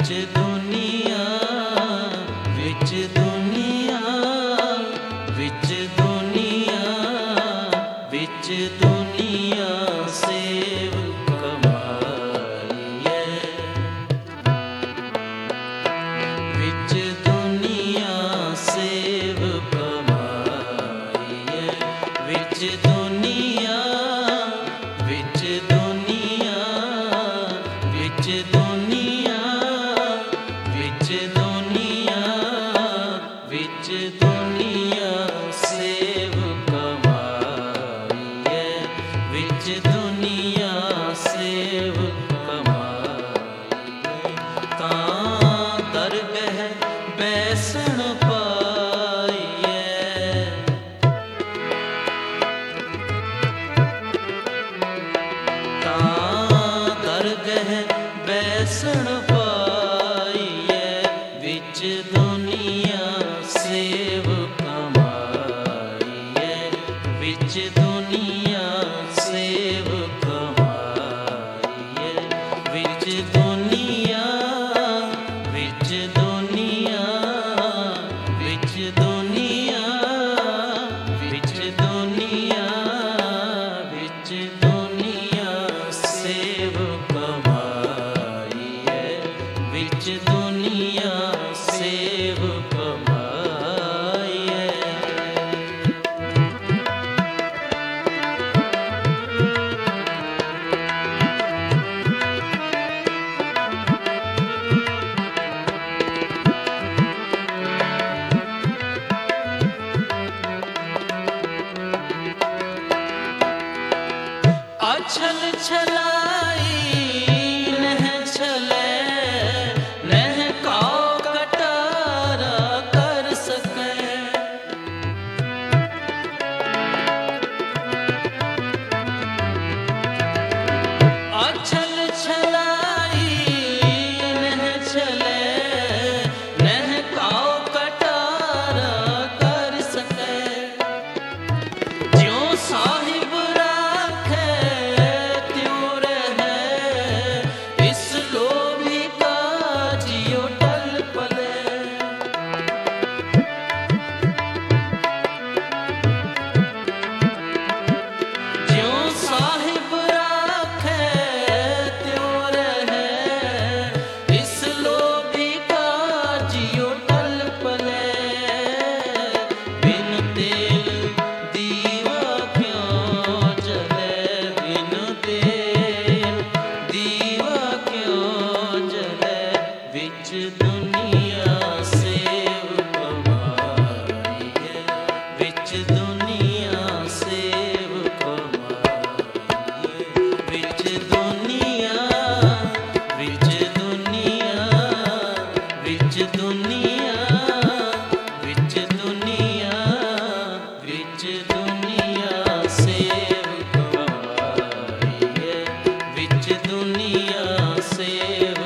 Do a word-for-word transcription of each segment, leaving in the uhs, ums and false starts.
ਦੁਨੀਆ ਵਿੱਚ ਦੁਨੀਆ ਵਿੱਚ ਦੁਨੀਆ ਵਿੱਚ ਦੁਨੀਆ ਸੇਵ ਕਮਾਈਏ ਵਿੱਚ ਦੁਨੀਆ ਸੇਵ ਕਮਾਈਏ ਵਿੱਚ ਦੁਨੀਆ ਵਿੱਚ ਦੁਨੀਆ ਵਿੱਚ ਦੁਨੀਆ ਵਿੱਚ ਦੁਨੀਆ ਵਿੱਚ ਦੁਨੀਆ ਸੇਵ ਕਮਾਈਏ ਵਿੱਚ ਦੁਨੀਆ ਸੇਵ ਕਮਾਈਏ ਤਾਂ ਦਰਗਹ ਬੈਸਣ ਪਾਈਏ ਤਾਂ ਦਰਗਹ ਬੈਸਣ ਪਾਈਏ ਵਿੱਚ ਦੁਨੀਆ ਸੇਵ ਕਮਾਈਏ ਵਿੱਚ ਦੁਨੀਆ ਸੇਵ ਕਮਾਈਏ ਵਿੱਚ ਦੁਨੀਆ ਵਿੱਚ ਦੁਨੀਆ ਵਿੱਚ ਦੁਨੀਆ ਵਿੱਚ ਦੁਨੀਆ ਵਿੱਚ ਦੁਨੀਆ ਸੇਵ ਕਮਾਈਏ ਵਿੱਚ ਦੁਨੀਆ ਸੇਵ ਕਮਾਈਏ ਅਛਲ ਛਲਾਈ ਨਹ ਛਲੇ ਨਹ ਕਾਉ ਕਟਾਰਾ ਕਰ ਸਕੇ ਅਛਲ ਛਲਾਈ ਨਹ ਛਲੇ ਨਹ ਕਾਉ ਕਟਾਰਾ ਕਰ ਸਕੇ ਜਿਉ ਸਾਹਿਬ ਵਿੱਚ ਦੁਨੀਆ ਸੇਵ ਕਮਾਈਏ ਵਿੱਚ ਦੁਨੀਆ ਸੇਵ ਕਮਾਈਏ ਵਿੱਚ ਦੁਨੀਆ ਵਿੱਚ ਦੁਨੀਆ ਵਿੱਚ ਦੁਨੀਆ ਵਿੱਚ ਦੁਨੀਆ ਵਿੱਚ ਦੁਨੀਆ ਸੇਵ ਕਮਾਈਏ ਵਿੱਚ ਦੁਨੀਆ ਸੇਵ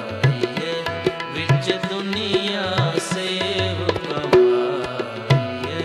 ਦੁਨੀਆ ਸੇਵ ਕਮਾਈਏ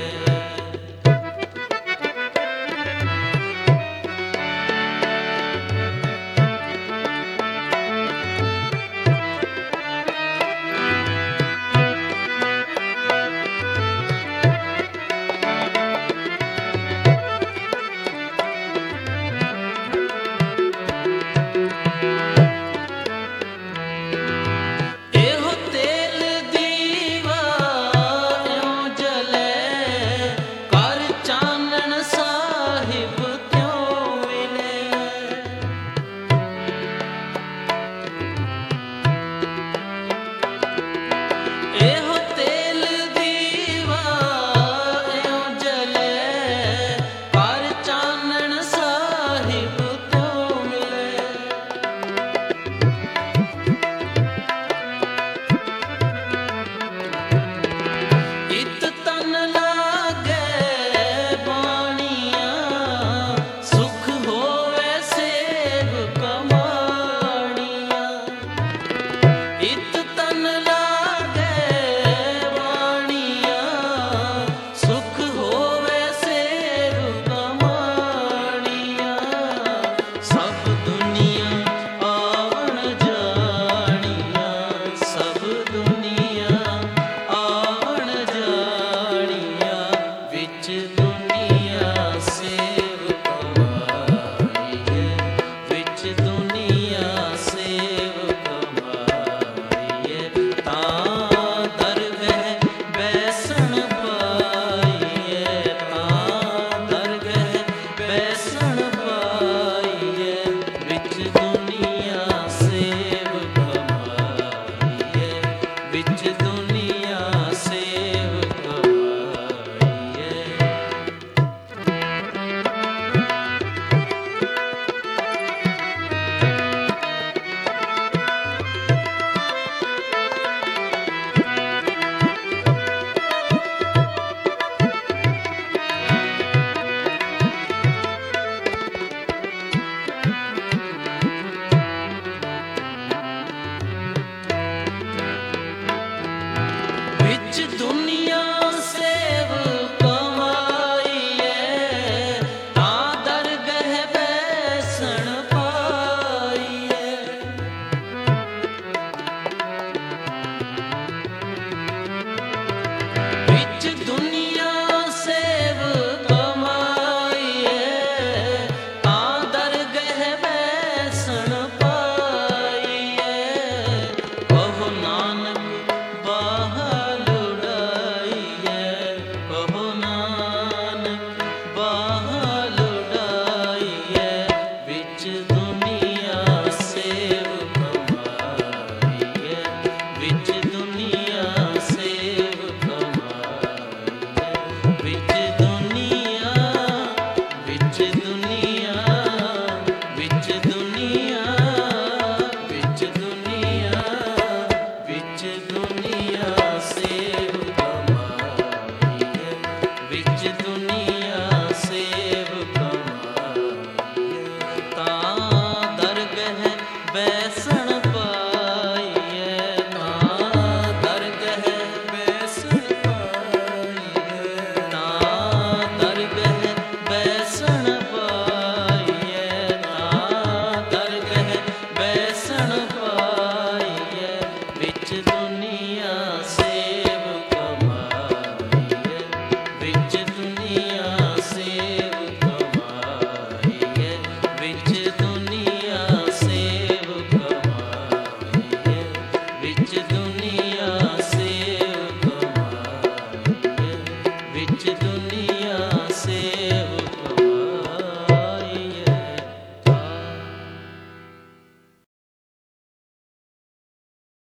ਵਿੱਚ ਦੁਨੀਆ ਸੇਵ ਕਮਾਈਏ, ਵਿੱਚ ਦੁਨੀਆ ਸੇਵ ਕਮਾਈਏ, ਵਿੱਚ ਦੁਨੀਆ ਸੇਵ ਕਮਾਈਏ, ਵਿੱਚ ਦੁਨੀਆ ਸੇਵ ਕਮਾਈਏ, ਵਿੱਚ ਦੁਨੀਆ ਸੇਵ